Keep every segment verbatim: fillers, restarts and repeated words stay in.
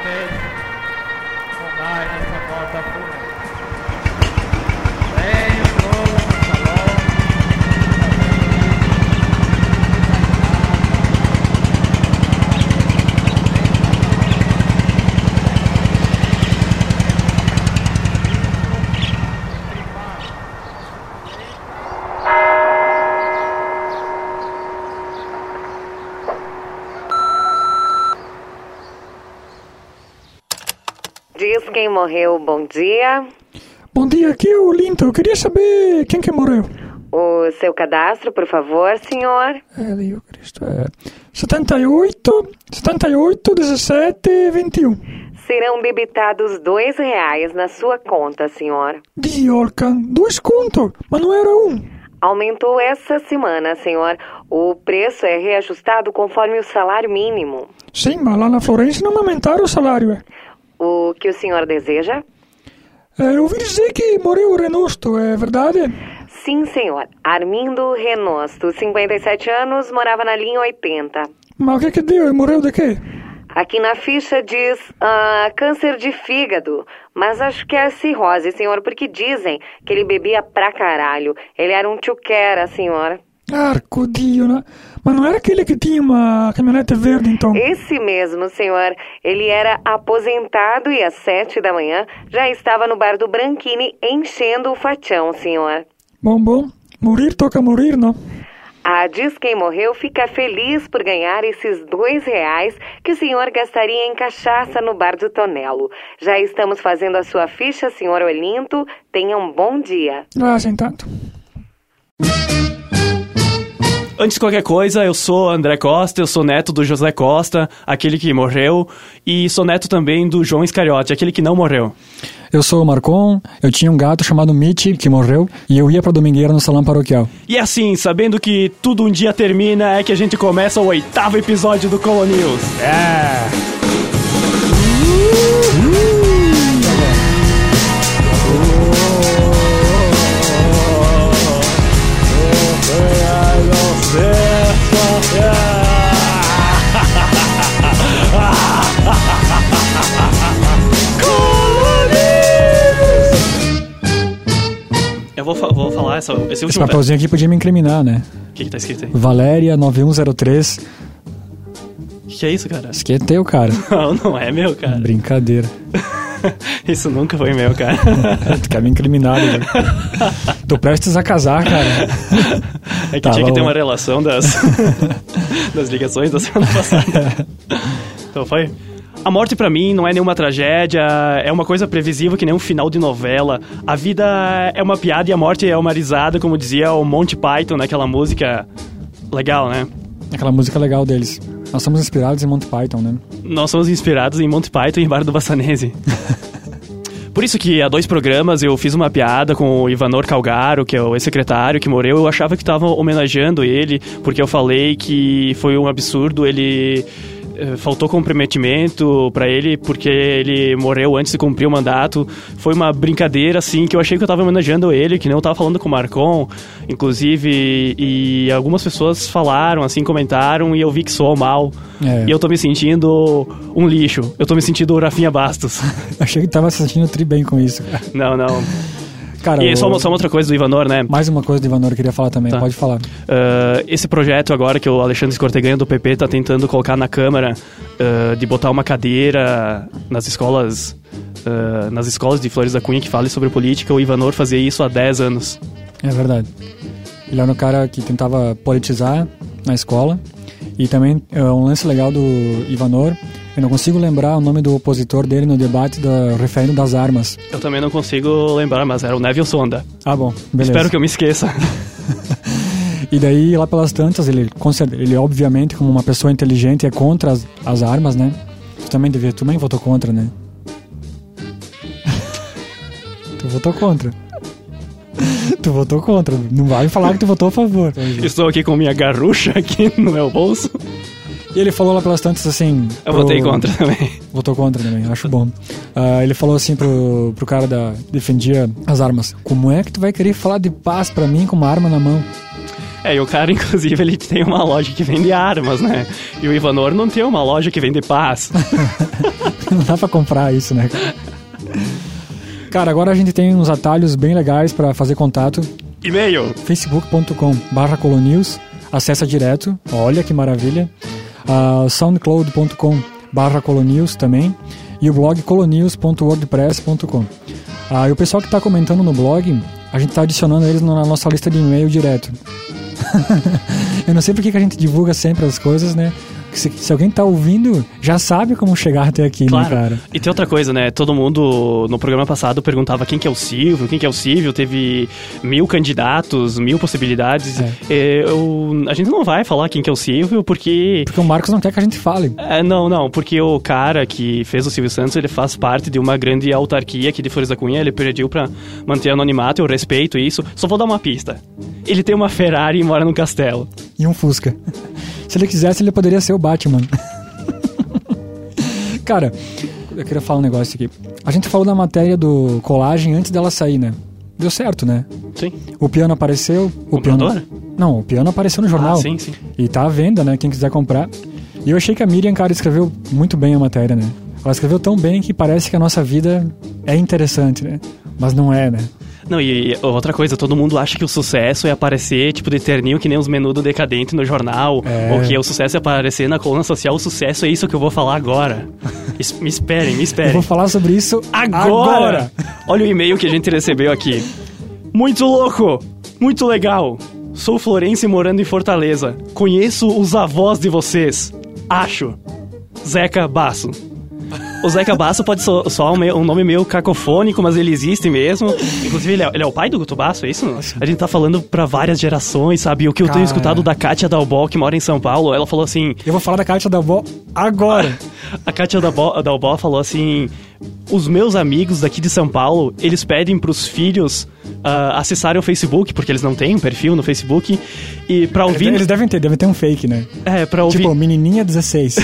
vocês com mais essa volta fúnebre. Venham todos no salão. Diz quem morreu, bom dia. Bom dia, aqui é o Linto. Eu queria saber quem que morreu. O seu cadastro, por favor, senhor. É, Deus Cristo, é setenta e oito, setenta e oito, dezessete, vinte e um. Serão debitados dois reais na sua conta, senhor. Diolca, dois contos, mas não era um. Aumentou essa semana, senhor. O preço é reajustado conforme o salário mínimo. Sim, mas lá na Florência não me aumentaram o salário, é. O que o senhor deseja? É, eu ouvi dizer que morreu o Renosto, é verdade? Sim, senhor. Armindo Renosto, cinquenta e sete anos, morava na linha oitenta. Mas o que que deu? Ele morreu de quê? Aqui na ficha diz ah, câncer de fígado, mas acho que é cirrose, senhor, porque dizem que ele bebia pra caralho. Ele era um tchuquera, senhor. Arcodio, né? Mas não era aquele que tinha uma caminhonete verde, então? Esse mesmo, senhor. Ele era aposentado e às sete da manhã já estava no bar do Branchini enchendo o fatião, senhor. Bom, bom. Morir toca morir, não? A Diz Quem Morreu fica feliz por ganhar esses dois reais que o senhor gastaria em cachaça no bar do Tonelo. Já estamos fazendo a sua ficha, senhor Olinto. Tenha um bom dia. Ah, sem tanto. Antes de qualquer coisa, eu sou André Costa, eu sou neto do José Costa, aquele que morreu, e sou neto também do João Iscariote, aquele que não morreu. Eu sou o Marcon, eu tinha um gato chamado Mitty, que morreu, e eu ia pra domingueira no salão paroquial. E assim, sabendo que tudo um dia termina, é que a gente começa o oitavo episódio do Colo News. É... Eu vou, fa- vou falar essa, esse último... Esse papelzinho aqui podia me incriminar, né? O que que tá escrito aí? Valéria nove um zero três. O que, que é isso, cara? Isso aqui é teu, cara. Não, não é meu, cara. Brincadeira. Isso nunca foi meu, cara. Tu quer me incriminar, né? Tô prestes a casar, cara. É que Tá, tinha que ter vamos. uma relação das, das ligações da semana passada. Então foi... A morte pra mim não é nenhuma tragédia, é uma coisa previsível que nem um final de novela. A vida é uma piada e a morte é uma risada, como dizia o Monty Python naquela música legal, né? Aquela música legal deles. Nós somos inspirados em Monty Python, né? Nós somos inspirados em Monty Python e em Bar do Bassanese. Por isso que há dois programas eu fiz uma piada com o Ivanor Calgaro, que é o ex-secretário que morreu. Eu achava que estava homenageando ele, porque eu falei que foi um absurdo ele... Faltou comprometimento pra ele porque ele morreu antes de cumprir o mandato. Foi uma brincadeira, assim, que eu achei que eu tava homenageando ele, que nem eu tava falando com o Marcon, inclusive, e algumas pessoas falaram, assim, comentaram, e eu vi que soou mal. É. E eu tô me sentindo um lixo. Eu tô me sentindo o Rafinha Bastos. Achei que tava se sentindo tri bem com isso, cara. Não, não. Cara, E o... só, uma, só uma outra coisa do Ivanor, né? Mais uma coisa do Ivanor que eu queria falar também, Tá. pode falar. Uh, esse projeto agora que o Alexandre Escorteganha do P P tá tentando colocar na Câmara, uh, de botar uma cadeira nas escolas, uh, nas escolas de Flores da Cunha que fale sobre política, o Ivanor fazia isso há dez anos. É verdade. Ele era um cara que tentava politizar na escola. E também uh, um lance legal do Ivanor, eu não consigo lembrar o nome do opositor dele no debate do referendo das armas. Eu também não consigo lembrar, mas era o Neville Sonda. Ah, bom, beleza. Espero que eu me esqueça. E daí, lá pelas tantas, ele, ele obviamente, como uma pessoa inteligente, é contra as, as armas, né? Tu também devia, tu também votou contra, né? Tu votou contra. Tu votou contra. Não vai falar que tu votou a favor. Estou aqui com minha garrucha aqui no meu bolso. E ele falou lá pelas tantas assim... Eu pro... votei contra também. Votou contra também, acho bom. Uh, ele falou assim pro, pro cara da defendia as armas. Como é que tu vai querer falar de paz pra mim com uma arma na mão? É, e o cara, inclusive, ele tem uma loja que vende armas, né? E o Ivanor não tem uma loja que vende paz. Não dá pra comprar isso, né, cara? Cara, agora a gente tem uns atalhos bem legais pra fazer contato. E-mail. facebook ponto com barra colonews. Acessa direto. Olha que maravilha. Uh, soundcloud ponto com barra colonews também. E o blog colonews ponto wordpress ponto com. Uh, e o pessoal que tá comentando no blog, a gente tá adicionando eles na nossa lista de e-mail direto. Eu não sei porque que a gente divulga sempre as coisas, né? Se, se alguém tá ouvindo, já sabe como chegar até aqui, claro. Né, cara? E tem outra coisa, né? Todo mundo no programa passado perguntava quem que é o Silvio, quem que é o Silvio. Teve mil candidatos, mil possibilidades. É. É, eu, a gente não vai falar quem que é o Silvio, porque... Porque o Marcos não quer que a gente fale. É, não, não. Porque o cara que fez o Silvio Santos, ele faz parte de uma grande autarquia aqui de Flores da Cunha. Ele pediu pra manter anonimato, eu respeito isso. Só vou dar uma pista. Ele tem uma Ferrari e mora no castelo. E um Fusca. Se ele quisesse, ele poderia ser o Batman. Cara, eu queria falar um negócio aqui. A gente falou da matéria do Colagem antes dela sair, né? Deu certo, né? Sim. O piano apareceu. O piano... Não, o piano apareceu no jornal. Ah, sim, sim. E tá à venda, né? Quem quiser comprar. E eu achei que a Miriam, cara, escreveu muito bem a matéria, né? Ela escreveu tão bem que parece que a nossa vida é interessante, né? Mas não é, né? Não, e, e outra coisa, todo mundo acha que o sucesso é aparecer, tipo, de terninho que nem os Menudo Decadente no jornal, é. Ou que o sucesso é aparecer na coluna social. O sucesso é isso que eu vou falar agora. Es, me esperem, me esperem. Eu vou falar sobre isso agora! agora. Olha o e-mail que a gente recebeu aqui. Muito louco! Muito legal! Sou florense morando em Fortaleza. Conheço os avós de vocês. Acho. Zeca Basso. O Zeca Basso pode so, soar um, um nome meio cacofônico, mas ele existe mesmo. Inclusive, ele é, ele é o pai do Guto Basso, é isso? Nossa. A gente tá falando pra várias gerações, sabe? O que eu Cara. tenho escutado da Kátia Dalbó, que mora em São Paulo, ela falou assim... Eu vou falar da Kátia Dalbó agora. A Kátia Dalbó, Dalbó falou assim... Os meus amigos daqui de São Paulo, eles pedem pros filhos uh, acessarem o Facebook, porque eles não têm um perfil no Facebook, e pra ouvir... Eles devem ter, devem ter um fake, né? É, pra ouvir... Tipo, menininha dezesseis.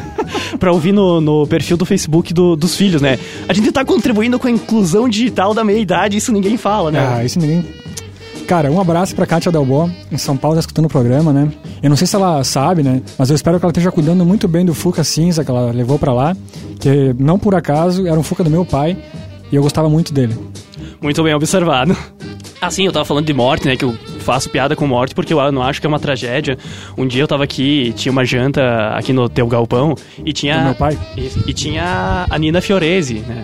Pra ouvir no, no perfil do Facebook do, dos filhos, né? A gente tá contribuindo com a inclusão digital da meia-idade, isso ninguém fala, né? Ah, isso ninguém... Cara, um abraço pra Kátia Dalbó, em São Paulo, tá escutando o programa, né? Eu não sei se ela sabe, né? Mas eu espero que ela esteja cuidando muito bem do Fuca cinza que ela levou pra lá, que não por acaso era um Fuca do meu pai e eu gostava muito dele. Muito bem observado. Ah, sim, eu tava falando de morte, né? Que eu faço piada com morte porque eu não acho que é uma tragédia. Um dia eu tava aqui, tinha uma janta aqui no teu galpão e tinha... Do meu pai? E, e tinha a Nina Fiorese, né?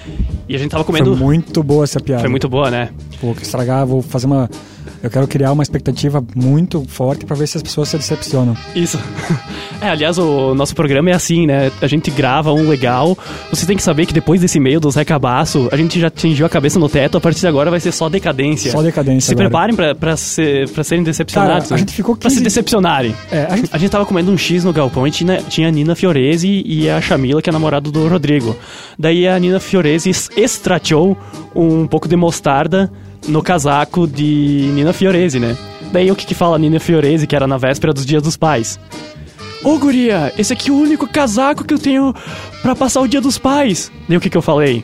E a gente tava comendo... Foi muito boa essa piada. Foi muito boa, né? Pô, que estragar, vou fazer uma... Eu quero criar uma expectativa muito forte pra ver se as pessoas se decepcionam. Isso. É, aliás, o nosso programa é assim, né? A gente grava um legal. Você tem que saber que depois desse e-mail do Zé Cabaço, a gente já atingiu a cabeça no teto. A partir de agora vai ser só decadência. Só decadência Se agora. preparem pra, pra, ser, pra serem decepcionados. Cara, a né? gente ficou Pra se quinze... decepcionarem. É, a gente... A gente tava comendo um X no galpão e tinha, tinha a Nina Fiorese e a Chamila, que é a namorada do Rodrigo. Daí a Nina Fiorese extratiou um pouco de mostarda no casaco de Nina Fiorese, né? Daí o que que fala a Nina Fiorese, que era na véspera dos Dias dos Pais? Ô, guria, esse aqui é o único casaco que eu tenho pra passar o Dia dos Pais. Daí o que que eu falei?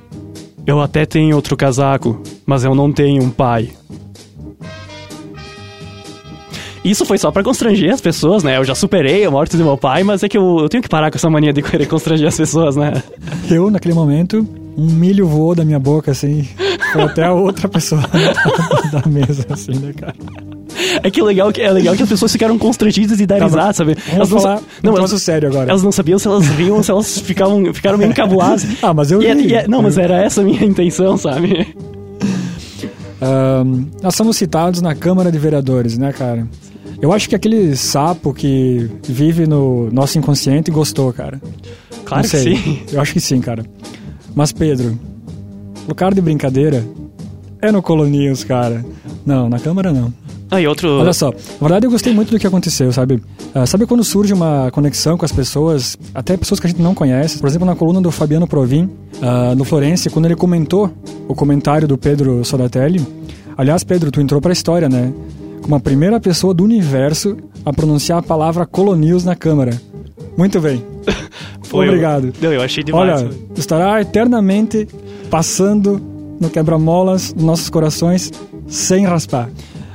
Eu até tenho outro casaco, mas eu não tenho um pai. Isso foi só pra constranger as pessoas, né? Eu já superei a morte do meu pai, mas é que eu, eu tenho que parar com essa mania de querer constranger as pessoas, né? Eu, naquele momento, um milho voou da minha boca, assim, foi até a outra pessoa da mesa, assim, né, cara? É que legal, é legal que as pessoas ficaram constrangidas e deram Tá, risada, sabe? Vamos não falar não, um elas, troço sério agora. Elas não sabiam se elas riam, se elas ficavam, ficaram meio encabuladas. Ah, mas eu e, ri. e, Não, mas era essa a minha intenção, sabe? Um, nós somos citados na Câmara de Vereadores, né, cara? Eu acho que aquele sapo que vive no nosso inconsciente gostou, cara. Claro Não que sei. sim. Eu acho que sim, cara. Mas, Pedro, lugar de brincadeira é no Colonews, cara. Não, na Câmara não. Ah, e outro... Olha só, na verdade eu gostei muito do que aconteceu, sabe? Uh, sabe quando surge uma conexão com as pessoas, até pessoas que a gente não conhece? Por exemplo, na coluna do Fabiano Provin, uh, no Florense, quando ele comentou o comentário do Pedro Sodatelli. Aliás, Pedro, tu entrou pra história, né? Como a primeira pessoa do universo a pronunciar a palavra Colonews na Câmara. Muito bem. Foi, Obrigado. Eu, eu achei demais. Olha, estará eternamente passando no quebra-molas nos nossos corações sem raspar.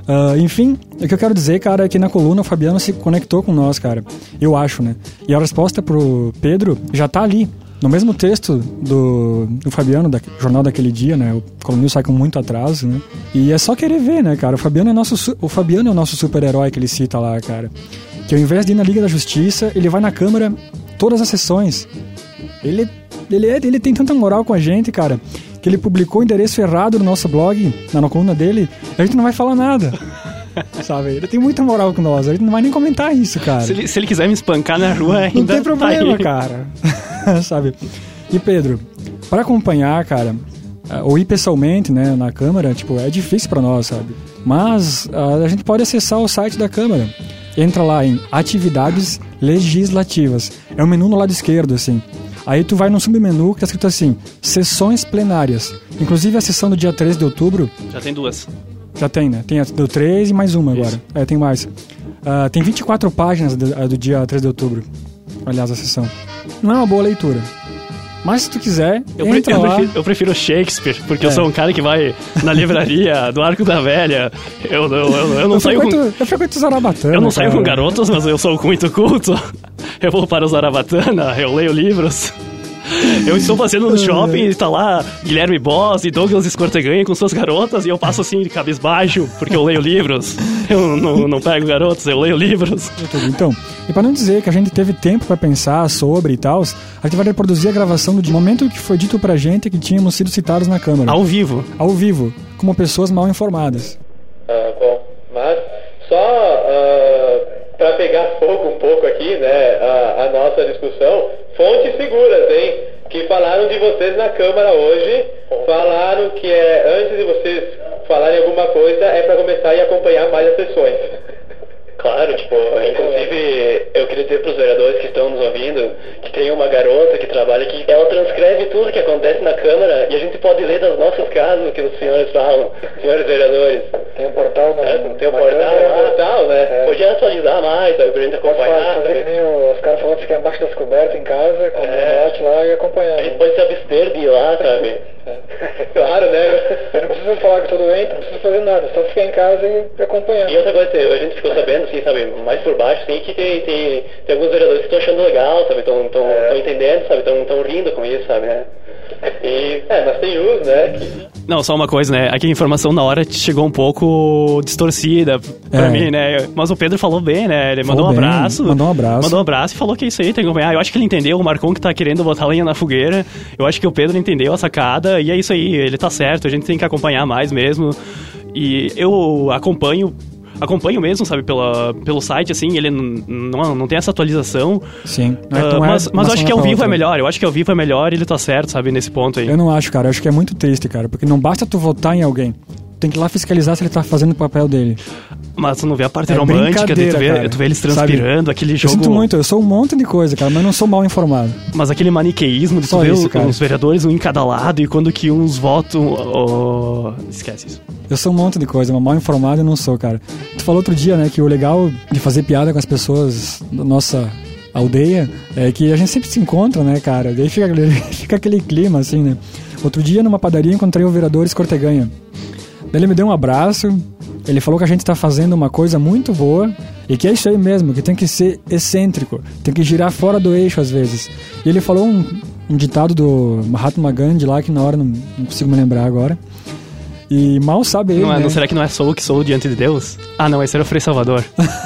Uh, enfim, o que eu quero dizer, cara, é que na coluna o Fabiano se conectou com nós, cara. Eu acho, né? E a resposta pro Pedro já tá ali. No mesmo texto do, do Fabiano, do jornal daquele dia, né? O Colunil sai com muito atraso, né? E é só querer ver, né, cara? O Fabiano é, nosso, o Fabiano é o nosso super-herói que ele cita lá, cara. Que ao invés de ir na Liga da Justiça, ele vai na Câmara todas as sessões. Ele, ele, é, ele tem tanta moral com a gente, cara, que ele publicou o endereço errado no nosso blog, na coluna dele, e a gente não vai falar nada. Sabe? Ele tem muita moral com nós, a gente não vai nem comentar isso, cara. Se ele, se ele quiser me espancar na rua, ainda não tem problema, tá cara. Sabe? E Pedro, para acompanhar, cara, ou ir pessoalmente, né, na Câmara, tipo, é difícil para nós, sabe? Mas a, a gente pode acessar o site da Câmara. Entra lá em Atividades Legislativas. É o menu no lado esquerdo, assim. Aí tu vai num submenu que tá escrito assim, Sessões Plenárias. Inclusive a sessão do dia três de outubro... Já tem duas. Já tem, né? Tem a do três e mais uma agora. Isso. É, tem mais. Uh, tem vinte e quatro páginas do, do dia três de outubro. Aliás, a sessão. Não é uma boa leitura. Mas se tu quiser, eu, entra pre- eu, lá. prefiro, eu prefiro Shakespeare, porque é. eu sou um cara que vai na livraria do Arco da Velha. Eu, eu, eu, eu não eu saio frequento, com... Eu frequento Zarabatana. Eu não cara. saio com garotos, mas eu sou muito culto. Eu vou para o Zarabatana, eu leio livros. Eu estou passeando no shopping e tá lá Guilherme Boss e Douglas Escorteganha com suas garotas e eu passo assim de cabisbaixo porque eu leio livros. Eu não, não pego garotos, eu leio livros. Então, e para não dizer que a gente teve tempo para pensar sobre e tal, a gente vai reproduzir a gravação do momento que foi dito pra gente que tínhamos sido citados na Câmara. Ao vivo. Ao vivo, como pessoas mal informadas. Ah, bom, mas só uh, para pegar fogo um pouco aqui, né, a, a nossa discussão, fontes seguras, hein, que falaram de vocês na Câmara hoje, falaram que é, antes de vocês falarem alguma coisa, é para começar a acompanhar mais as sessões. Claro, tipo, inclusive eu queria dizer para os vereadores que estão nos ouvindo que tem uma garota que trabalha aqui, ela transcreve tudo que acontece na Câmara e a gente pode ler das nossas casas o que os senhores falam, senhores vereadores. Tem um portal, né? É, tem um portal, tem um portal, né? É. Podia atualizar mais, sabe, pra gente acompanhar. Fazer que nem os caras falando que fica embaixo das cobertas em casa, com o note lá e acompanhar. A gente pode se abster de ir lá, sabe? Claro, né? Eu não preciso falar que eu tô doente, não preciso fazer nada, só ficar em casa e acompanhar. E outra coisa, a gente ficou sabendo, assim, sabe, mais por baixo, assim, que tem, tem, tem alguns vereadores que estão achando legal, sabe, estão é. entendendo, sabe, estão rindo com isso, sabe, né? E, é, mas tem uns, né? Que... Não, só uma coisa, né? Aqui a informação na hora chegou um pouco distorcida pra é. mim, né? Mas o Pedro falou bem, né? Ele mandou falou um bem, abraço. Mandou um abraço. Mandou um abraço e falou que é isso aí, tem que acompanhar. Eu acho que ele entendeu, o Marcon que tá querendo botar lenha na fogueira. Eu acho que o Pedro entendeu a sacada e é isso aí, ele tá certo, a gente tem que acompanhar mais mesmo. E eu acompanho... Acompanho mesmo, sabe, pela, pelo site, assim, ele n- não, não tem essa atualização. Sim. Uh, uh, mas mas eu acho que ao vivo é melhor, eu acho que ao vivo é melhor e ele tá certo, sabe, nesse ponto aí. Eu não acho, cara, eu acho que é muito triste, cara, porque não basta tu votar em alguém. Tem que ir lá fiscalizar se ele tá fazendo o papel dele. Mas tu não vê a parte é romântica, de tu, vê, tu vê eles transpirando, sabe? Aquele jogo... Eu sinto muito, eu sou um monte de coisa, cara, mas não sou mal informado. Mas aquele maniqueísmo de tu ver isso, os vereadores um em cada lado e quando que uns votam... Oh... Esquece isso. Eu sou um monte de coisa, mas mal informado eu não sou, cara. Tu falou outro dia, né, que o legal de fazer piada com as pessoas da nossa aldeia é que a gente sempre se encontra, né, cara? Daí fica, fica aquele clima, assim, né? Outro dia, numa padaria, encontrei o vereador Escorteganha. Daí ele me deu um abraço, ele falou que a gente tá fazendo uma coisa muito boa e que é isso aí mesmo, que tem que ser excêntrico, tem que girar fora do eixo às vezes. E ele falou um, um ditado do Mahatma Gandhi lá, que na hora não, não consigo me lembrar agora. E mal sabe ele, não, é, né? Não será que não é sou o que sou diante de Deus? Ah, não, esse era o Frei Salvador.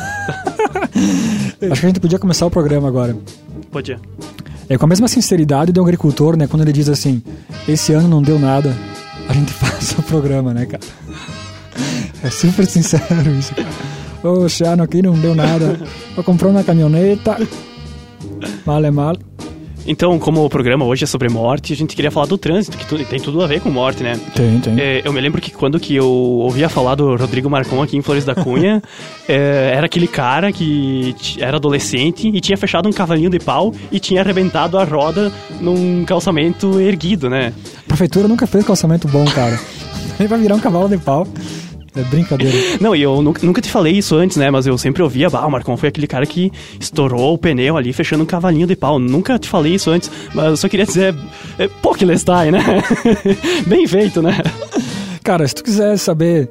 Acho que a gente podia começar o programa agora. Podia. É com a mesma sinceridade do agricultor, né? Quando ele diz assim, esse ano não deu nada, a gente faz o programa, né, cara? É super sincero isso, cara. Ô, esse ano aqui não deu nada. Eu comprei uma caminhoneta. Mal é mal. Então, como o programa hoje é sobre morte, a gente queria falar do trânsito, que tu, tem tudo a ver com morte, né? Tem, tem. É, eu me lembro que quando que eu ouvia falar do Rodrigo Marcon aqui em Flores da Cunha, é, era aquele cara que t- era adolescente e tinha fechado um cavalinho de pau e tinha arrebentado a roda num calçamento erguido, né? A prefeitura nunca fez calçamento bom, cara. Ele vai virar um cavalo de pau. É brincadeira. Não, e eu nunca, nunca te falei isso antes, né? Mas eu sempre ouvia, bah, o Marcon foi aquele cara que estourou o pneu ali, fechando um cavalinho de pau. Nunca te falei isso antes, mas eu só queria dizer, é, pô, que lestai, né? Bem feito, né? Cara, se tu quiser saber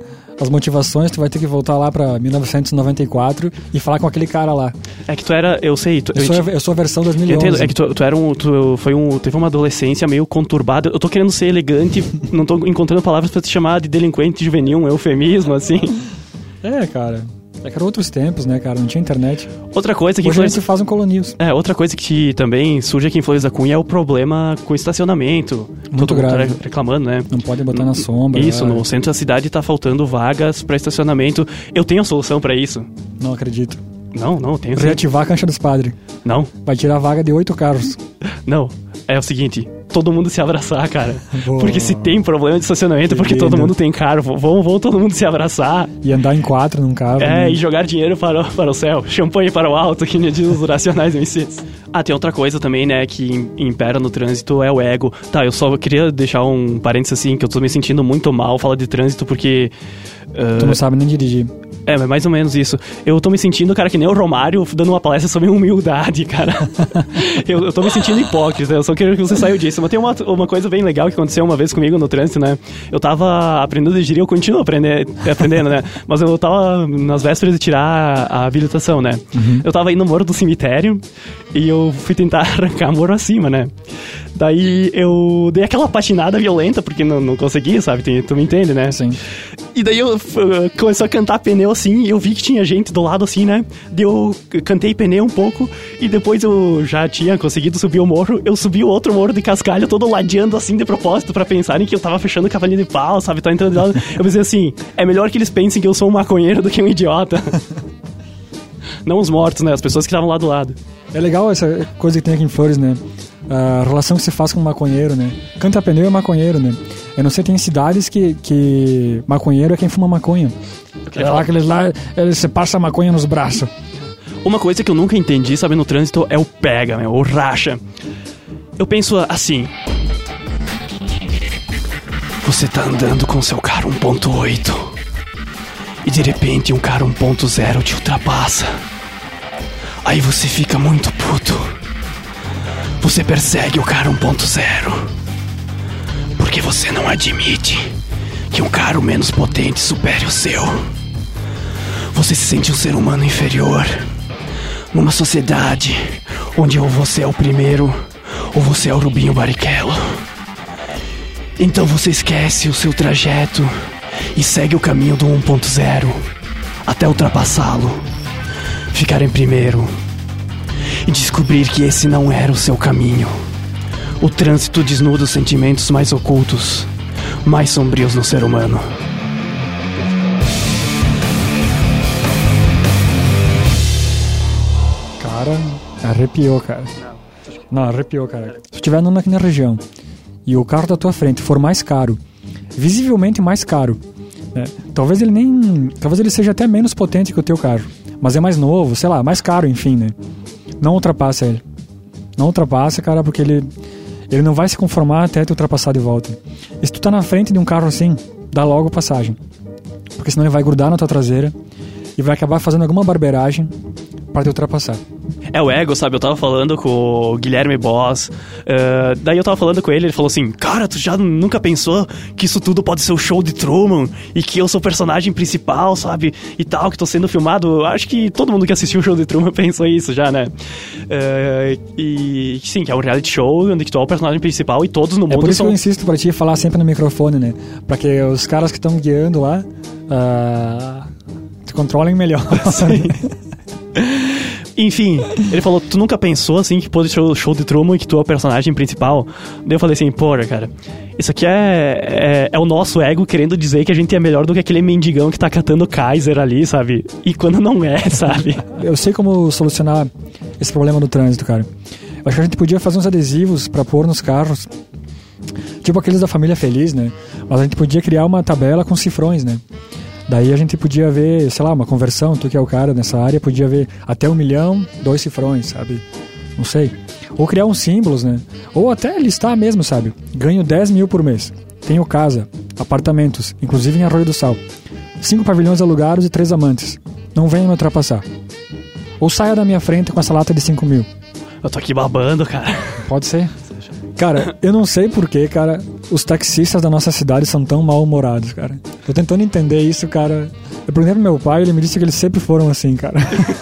as motivações, tu vai ter que voltar lá pra mil novecentos e noventa e quatro e falar com aquele cara lá. É que tu era, eu sei... Tu, eu, eu, sou, te, eu sou a versão dois mil e onze. Eu entendo, é que tu, tu era um... Tu foi um, teve uma adolescência meio conturbada. Eu tô querendo ser elegante, não tô encontrando palavras pra te chamar de delinquente juvenil, um eufemismo, assim. É, cara... É que eram outros tempos, né, cara? Não tinha internet. Outra coisa que... Hoje influencia... a gente faz um Colo News. É, outra coisa que também surge aqui em Flores da Cunha é o problema com o estacionamento. Muito Todo grave. mundo tá reclamando, né? Não pode botar na sombra. Isso, é. no centro da cidade tá faltando vagas pra estacionamento. Eu tenho a solução pra isso. Não acredito. Não, não, tenho sim. Reativar a cancha dos padres. Não. Vai tirar a vaga de oito carros. Não. É o seguinte, todo mundo se abraçar, cara. Boa. Porque se tem problema de estacionamento, Que porque lindo. todo mundo tem carro. Vão, vão todo mundo se abraçar. E andar em quatro num carro. É, né? e jogar dinheiro para o, para o céu. Champanhe para o alto, que nem diz os Racionais M Cs. Ah, tem outra coisa também, né, que impera no trânsito, é o ego. Tá, eu só queria deixar um parênteses assim, que eu tô me sentindo muito mal falar de trânsito, porque... Uh, Tu não sabe nem dirigir. É, mas mais ou menos isso. Eu tô me sentindo, cara, que nem o Romário dando uma palestra sobre humildade, cara. eu, eu tô me sentindo hipócrita, eu só quero que você saiu disso. Mas tem uma, uma coisa bem legal que aconteceu uma vez comigo no trânsito, né? Eu tava aprendendo a dirigir, eu continuo aprender, aprendendo, né? Mas eu tava nas vésperas de tirar a habilitação, né? Uhum. Eu tava indo no Morro do Cemitério e eu fui tentar arrancar morro acima, né? Daí eu dei aquela patinada violenta, porque não, não consegui, sabe? Tu, tu me entende, né? Sim. E daí eu uh, comecei a cantar pneu assim, e eu vi que tinha gente do lado assim, né? Daí eu cantei pneu um pouco, e depois eu já tinha conseguido subir o morro. Eu subi o outro morro de cascalho, todo ladeando assim de propósito, pra pensarem que eu tava fechando o cavalinho de pau, sabe? Tava entrando de lado. Eu pensei assim, é melhor que eles pensem que eu sou um maconheiro do que um idiota. Não os mortos, né? As pessoas que estavam lá do lado. É legal essa coisa que tem aqui em Flores, né? A relação que se faz com o maconheiro, né? Canta pneu é maconheiro, né? Eu não sei, tem cidades que, que maconheiro é quem fuma maconha. É lá que eles lá, eles se passam a maconha nos braços. Uma coisa que eu nunca entendi, sabe, no trânsito é o pega, meu, o racha. Eu penso assim... Você tá andando com seu carro um ponto oito e de repente um cara um ponto zero te ultrapassa. Aí você fica muito puto. Você persegue o cara um ponto zero porque você não admite que um carro menos potente supere o seu. Você se sente um ser humano inferior numa sociedade onde ou você é o primeiro ou você é o Rubinho Barrichello. Então você esquece o seu trajeto e segue o caminho do um ponto zero até ultrapassá-lo, ficar em primeiro e descobrir que esse não era o seu caminho. O trânsito desnuda os sentimentos mais ocultos, mais sombrios no ser humano. Cara, arrepiou, cara. Não, arrepiou, cara. Se tu estiver andando aqui na região e o carro da tua frente for mais caro, visivelmente mais caro, né? Talvez ele nem... Talvez ele seja até menos potente que o teu carro, mas é mais novo, sei lá, mais caro, enfim, né? Não ultrapassa ele. Não ultrapassa, cara, porque ele... Ele não vai se conformar até te ultrapassar de volta. E se tu tá na frente de um carro assim, dá logo passagem. Porque senão ele vai grudar na tua traseira e vai acabar fazendo alguma barbeiragem para te ultrapassar. É o ego, sabe? Eu tava falando com o Guilherme Boss, uh, daí eu tava falando com ele, ele falou assim, cara, tu já nunca pensou que isso tudo pode ser o show de Truman e que eu sou o personagem principal, sabe? E tal, que tô sendo filmado. Acho que todo mundo que assistiu o show de Truman pensou isso já, né? Uh, e sim, que é um reality show onde tu é o personagem principal e todos no mundo são... É por isso são... que eu insisto pra ti falar sempre no microfone, né? Pra que os caras que estão guiando lá uh, te controlem melhor. Sim. Enfim, ele falou, tu nunca pensou assim que pode ser o show de Truman e que tu é o personagem principal? Daí eu falei assim, porra, cara, isso aqui é, é, é o nosso ego querendo dizer que a gente é melhor do que aquele mendigão que tá catando Kaiser ali, sabe? E quando não é, sabe? Eu sei como solucionar esse problema do trânsito, cara. Eu acho que a gente podia fazer uns adesivos pra pôr nos carros, tipo aqueles da Família Feliz, né? Mas a gente podia criar uma tabela com cifrões, né? Daí a gente podia ver, sei lá, uma conversão, tu que é o cara nessa área, podia ver até um milhão, dois cifrões, sabe? Não sei. Ou criar uns símbolos, né? Ou até listar mesmo, sabe? Ganho dez mil por mês. Tenho casa, apartamentos, inclusive em Arroio do Sal. Cinco pavilhões alugados e três amantes. Não venha me ultrapassar. Ou saia da minha frente com essa lata de cinco mil. Eu tô aqui babando, cara. Pode ser. Cara, eu não sei porquê, cara, os taxistas da nossa cidade são tão mal-humorados, cara. Tô tentando entender isso, cara. Eu perguntei pro meu pai, ele me disse que eles sempre foram assim, cara.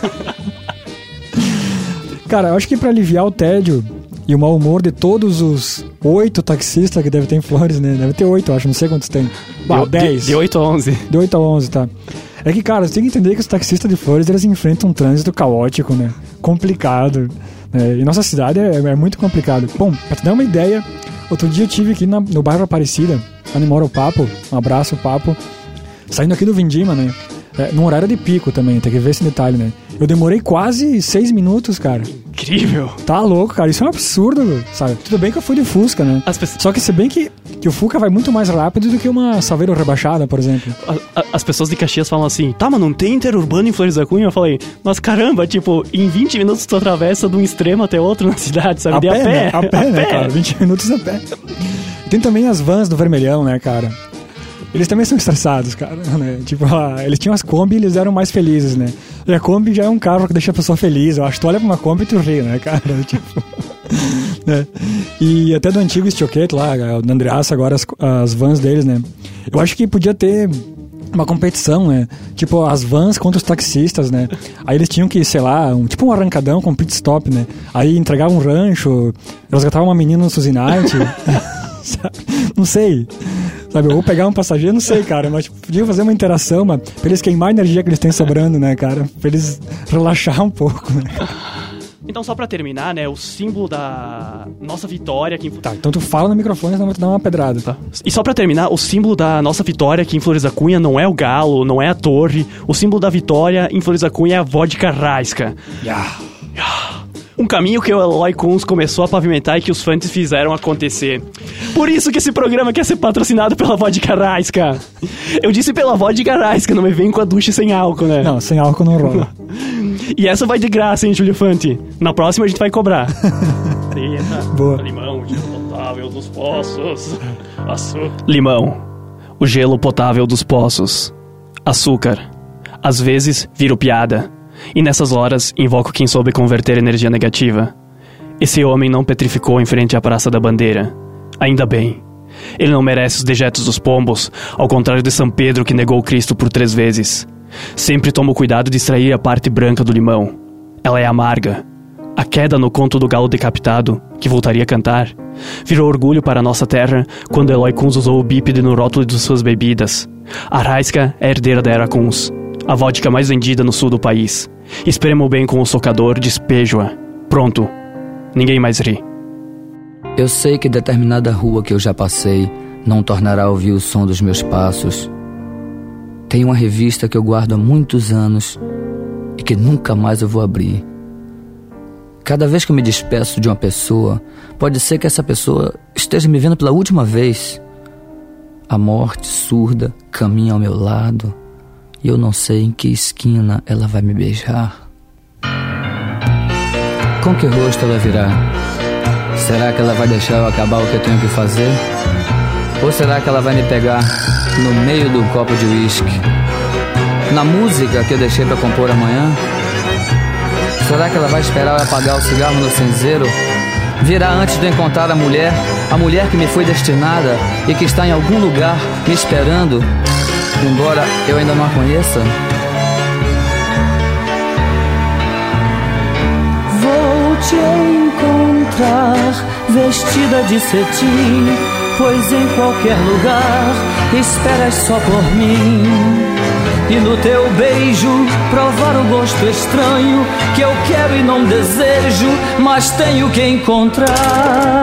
Cara, eu acho que pra aliviar o tédio e o mau humor de todos os oito taxistas que deve ter em Flores, né? Deve ter oito, eu acho, não sei quantos tem. Bah, dez. De oito a onze. De oito a onze, tá. É que, cara, você tem que entender que os taxistas de Flores, eles enfrentam um trânsito caótico, né? Complicado. Né? E nossa cidade é, é muito complicado. Bom, pra te dar uma ideia, outro dia eu tive aqui na, no bairro Aparecida, onde mora o Papo, um abraço, Papo, saindo aqui do Vindima, né? É, num horário de pico também, tem que ver esse detalhe, né? Eu demorei quase seis minutos, cara. Incrível. Tá louco, cara. Isso é um absurdo, sabe? Tudo bem que eu fui de Fusca, né? As pessoas... Só que se bem que, que o Fusca vai muito mais rápido do que uma Saveiro rebaixada, por exemplo. A, a, as pessoas de Caxias falam assim, tá, mas não tem interurbano em Flores da Cunha? Eu falei, mas caramba, tipo, em vinte minutos tu atravessa de um extremo até outro na cidade, sabe? A de pé, a pé. Né? A pé, a né, pé. cara? vinte minutos a pé. Tem também as vans do Vermelhão, né, cara? Eles também são estressados, cara, né? Tipo, ah, eles tinham as Kombi e eles eram mais felizes, né? E a Kombi já é um carro que deixa a pessoa feliz. Eu acho que tu olha pra uma Kombi e tu ri, né, cara? Tipo... né? E até do antigo Stioquete lá, do Andreassa, agora as, as vans deles, né? Eu acho que podia ter uma competição, né? Tipo, as vans contra os taxistas, né? Aí eles tinham que, sei lá, um, tipo um arrancadão com pit stop, né? Aí entregavam um rancho, resgatavam uma menina no Suzy Night. Não sei. Sabe, ou pegar um passageiro, não sei, cara, mas tipo, podia fazer uma interação, mas pra eles queimar a energia que eles têm sobrando, né, cara? Pra eles relaxar um pouco, né? Então, só pra terminar, né, o símbolo da nossa vitória aqui em... Tá, então tu fala no microfone, senão vai te dar uma pedrada, tá? E só pra terminar, o símbolo da nossa vitória aqui em Flores da Cunha não é o galo, não é a torre. O símbolo da vitória em Flores da Cunha é a vodka Raisca. Yeah. Yeah. Um caminho que o Eloy Kunz começou a pavimentar e que os fãs fizeram acontecer. Por isso que esse programa quer ser patrocinado pela vodka Raisca. Eu disse pela vodka Raisca, não me vem com a ducha sem álcool, né? Não, sem álcool não rola. E essa vai de graça, hein, Júlio Fante? Na próxima a gente vai cobrar. Eita, boa. Limão, gelo potável dos poços. Açúcar. Limão, o gelo potável dos poços. Açúcar. Às vezes, viro piada. E nessas horas, invoco quem soube converter energia negativa. Esse homem não petrificou em frente à Praça da Bandeira. Ainda bem. Ele não merece os dejetos dos pombos, ao contrário de São Pedro que negou Cristo por três vezes. Sempre tomo cuidado de extrair a parte branca do limão. Ela é amarga. A queda no conto do galo decapitado, que voltaria a cantar, virou orgulho para a nossa terra quando Eloy Kunz usou o bípede no rótulo de suas bebidas. A Raisca é herdeira da Era Kunz, a vodka mais vendida no sul do país. Espremo bem com o socador, despejo-a. Pronto. Ninguém mais ri. Eu sei que determinada rua que eu já passei não tornará a ouvir o som dos meus passos. Tem uma revista que eu guardo há muitos anos e que nunca mais eu vou abrir. Cada vez que eu me despeço de uma pessoa, pode ser que essa pessoa esteja me vendo pela última vez. A morte surda caminha ao meu lado e eu não sei em que esquina ela vai me beijar. Com que rosto ela virá? Será que ela vai deixar eu acabar o que eu tenho que fazer? Ou será que ela vai me pegar no meio do copo de uísque? Na música que eu deixei pra compor amanhã? Será que ela vai esperar eu apagar o cigarro no cinzeiro? Virá antes de eu encontrar a mulher, a mulher que me foi destinada e que está em algum lugar me esperando, embora eu ainda não a conheça? Vou te encontrar vestida de cetim, pois em qualquer lugar esperas só por mim. E no teu beijo provar o gosto estranho que eu quero e não desejo, mas tenho que encontrar.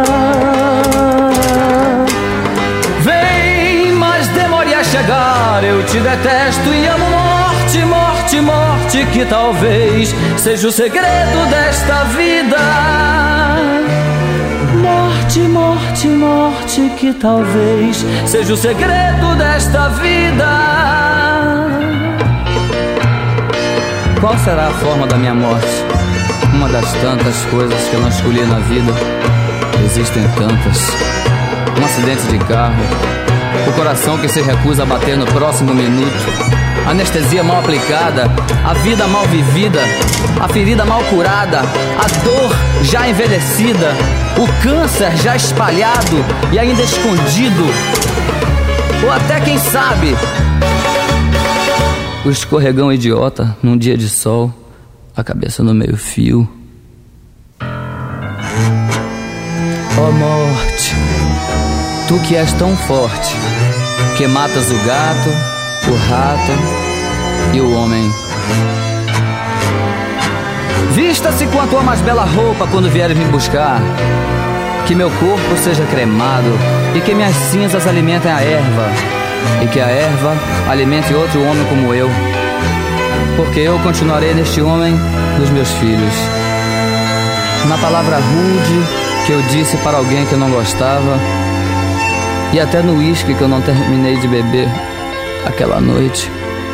Vem, mas demore a chegar, eu te detesto e amo morte, morte, morte, que talvez seja o segredo desta vida. Morte, morte, morte, que talvez seja o segredo desta vida. Qual será a forma da minha morte? Uma das tantas coisas que eu não escolhi na vida. Existem tantas. Um acidente de carro, o coração que se recusa a bater no próximo minuto, anestesia mal aplicada, a vida mal vivida, a ferida mal curada, a dor já envelhecida, o câncer já espalhado e ainda escondido, ou até quem sabe, o escorregão idiota num dia de sol, a cabeça no meio fio. Ó morte, tu que és tão forte, que matas o gato, o rato e o homem. Vista-se com a tua mais bela roupa quando vieres me buscar. Que meu corpo seja cremado e que minhas cinzas alimentem a erva, e que a erva alimente outro homem como eu, porque eu continuarei neste homem dos meus filhos. Na palavra rude que eu disse para alguém que eu não gostava, e até no uísque que eu não terminei de beber aquela noite.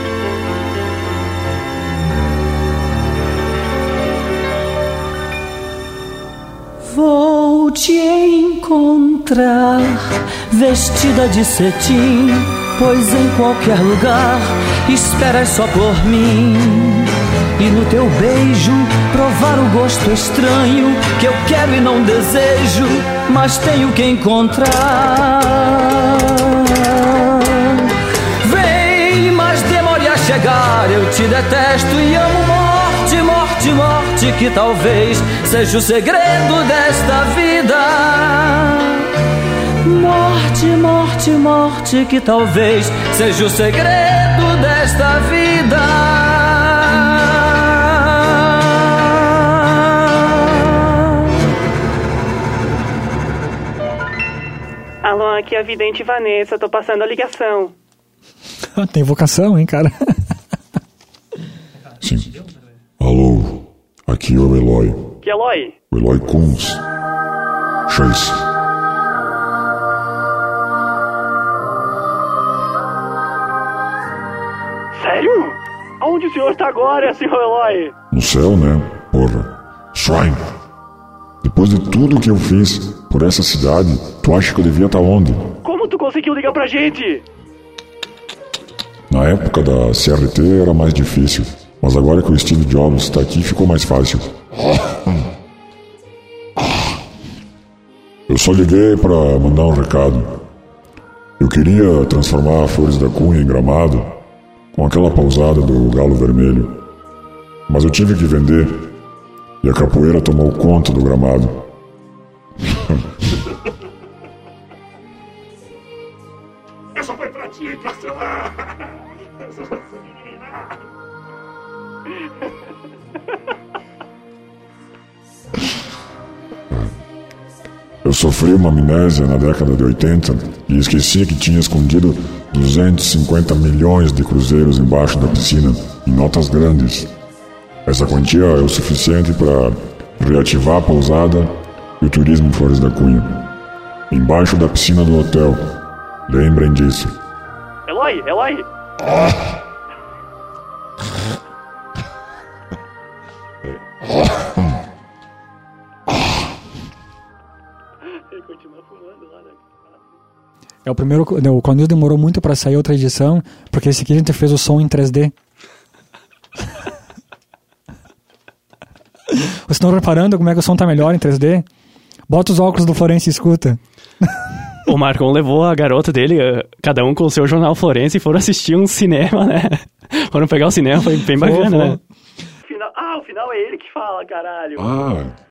Vou te encontrar vestida de cetim, pois em qualquer lugar esperas só por mim. E no teu beijo provar o gosto estranho que eu quero e não desejo, mas tenho que encontrar. Vem, mas demore a chegar, eu te detesto e amo morte, morte, morte, que talvez seja o segredo desta vida. Morte, morte, morte, que talvez seja o segredo desta vida. Alô, aqui é a vidente Vanessa, tô passando a ligação. Tem vocação, hein, cara? Sim. Alô, aqui é o Eloy. Que Eloy? O Eloy Kunz. Chase. Sério? Aonde o senhor tá agora, senhor Eloy? No céu, né? Porra. Shrine. Depois de tudo que eu fiz por essa cidade, tu acha que eu devia estar onde? Como tu conseguiu ligar pra gente? Na época da C R T era mais difícil, mas agora que o Steve Jobs está aqui ficou mais fácil. Eu só liguei para mandar um recado. Eu queria transformar Flores da Cunha em Gramado, com aquela pausada do Galo Vermelho, mas eu tive que vender e a capoeira tomou conta do gramado. Essa foi pra ti, Castela! Essa foi Eu sofri uma amnésia na década de oitenta e esqueci que tinha escondido duzentos e cinquenta milhões de cruzeiros embaixo da piscina, em notas grandes. Essa quantia é o suficiente para reativar a pousada e o turismo em Flores da Cunha. Embaixo da piscina do hotel. Lembrem disso. Eloy, Eloy! Ele continua fumando lá, né? É o primeiro. O Clonil demorou muito pra sair outra edição, porque esse aqui a gente fez o som em três D. Vocês estão reparando como é que o som tá melhor em três D? Bota os óculos do Florencio e escuta. O Marcon levou a garota dele, cada um com o seu jornal Florencio, e foram assistir um cinema, né? Foram pegar o cinema, foi bem bacana, né? Final... Ah, o final é ele que fala, caralho. Ah,